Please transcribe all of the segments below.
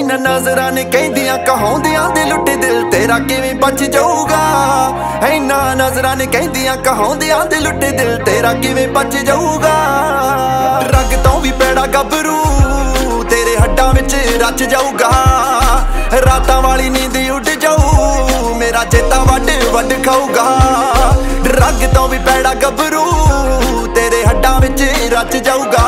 इन्हां नज़रां ने कहंदियां कहाउंदियां दे लुटे दिल तेरा किवें बच जाऊगा। इन्हां नज़रां ने कहंदियां कहाउंदियां दे लुटे दिल तेरा किवें बच जाऊगा। रग तों भी पैड़ा गभरू तेरे हड्डां विच रच जाऊगा। रातां वाली नींद उड़ जाऊ मेरा चेता वड वड खाऊगा। रग तों भी पैड़ा गभरू तेरे हड्डां विच रच जाऊगा।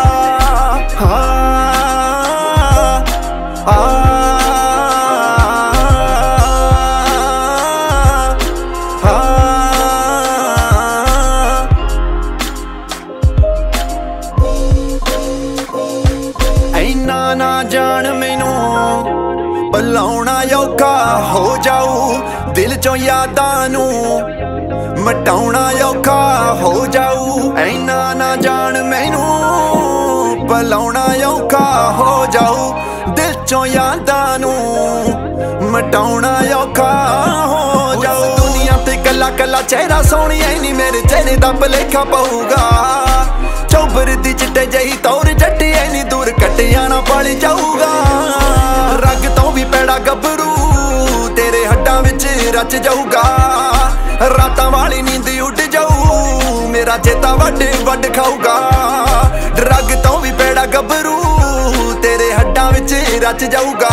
इन्ना ना जान मैनू भुलाउणा औखा हो जाऊ। दिल चों यादां नू मिटाउणा औखा हो जाऊ। इन्ना ना जान मैनू भुलाउणा औखा हो जाऊ। दिल चों यादां नू मिटाउणा औखा हो जाऊ। दुनिया ते कला कला चेहरा सोहणिया नी मेरे चेहरे दा भलेखा पऊगा। चौबर दी चिट्टे जही तौर जट्टी नी दूर कट्टिया ना पल जाऊगा। रग तों भी पैड़ा गभरू तेरे हड्डां विच रच जाऊगा। रातां वाली नींद उड़ जाऊ मेरा चेता वड वड खाऊगा। रग तों भी पैड़ा गभरू तेरे हड्डां विच रच जाऊगा।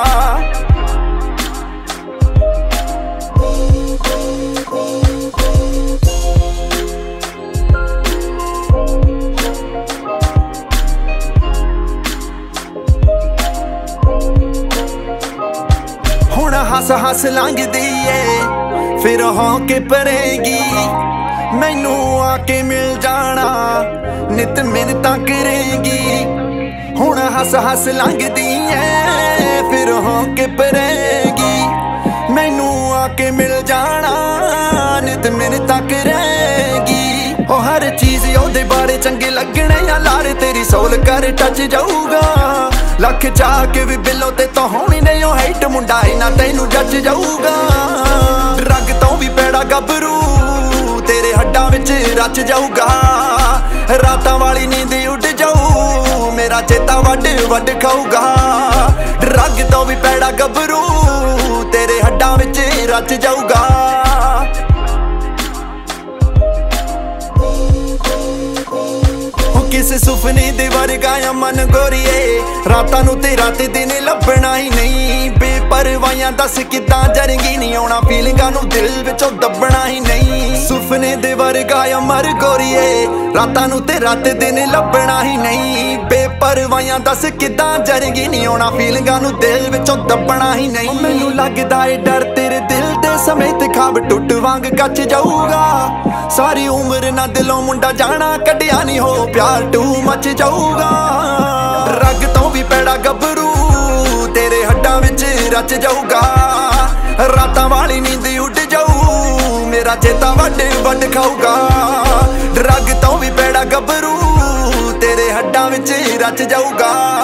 हुण हस हस लंघदी ए फिर होके परेगी। मैनू आके मिल जाना नित मिन्नतां करेगी। हुण हस हस लंघदी ए फिर होके परेगी। मैनू आके मिल जाना नित मिन्नतां करेगी। ओ हर चीज़ ओहदे बारे चंगे लगने या लारे तेरी सोल कर टच जाऊगा। लख चाह के भी बिलो ते तो होनी नहीं ओ हाइट मुंडा इना तैनू जच जाऊगा। रग तों भी पैड़ा गभरू तेरे हड्डां विच रच जाऊगा। रातां वाली नींद उड़ जाऊ मेरा चेता वड वड खाऊगा। रग तों भी पैड़ा गभरू तेरे हड्डां विच रच जाऊगा। किस सुपने दे वर्गा या मन गोरीए रातां नू ते रात दिन लभना ही नहीं। बेपरवाहियां दस किदां जरगी नहीं आउणा फीलिंगां नू दिल विचों दबना ही नहीं। सुपने दे वर्गा या मर गोरीए रातां नू ते रात दिन लभना ही नहीं। बेपरवाहियां दस किदां जरगी नहीं आउणा फीलिंगां नू दिल विचों दबना ही नहीं। मैनू लगदा ए डर तेरे दिल दे समेत खाब टुट वांग कच जाऊगा। सारी उम्र ना दिलों मुंडा जाना कड्डिया नहीं हो प्यार टू मच जाऊगा। रग तों भी पैड़ा गभरू तेरे हड्डां विच रच जाऊगा। रातां वाली नींद उड़ जाऊ मेरा चेता वड वड खाऊगा। रग तों भी पैड़ा गभरू तेरे हड्डां विच रच जाऊगा।